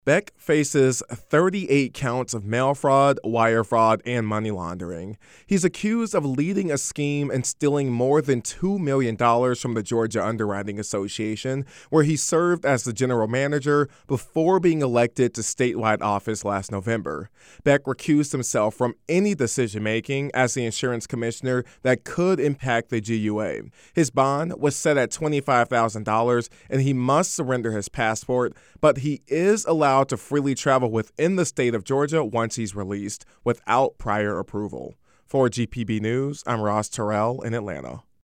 Beck faces 38 counts of mail fraud, wire fraud, and money laundering. He's accused of leading a scheme and stealing more than $2 million from the Georgia Underwriting Association, where he served as the general manager before being elected to statewide office last November. Beck recused himself from any decision-making as the insurance commissioner that could impact the GUA. His bond was set at $25,000, and he must surrender his passport, but he is allowed to freely travel within the state of Georgia once he's released without prior approval. For GPB News, I'm Ross Terrell in Atlanta.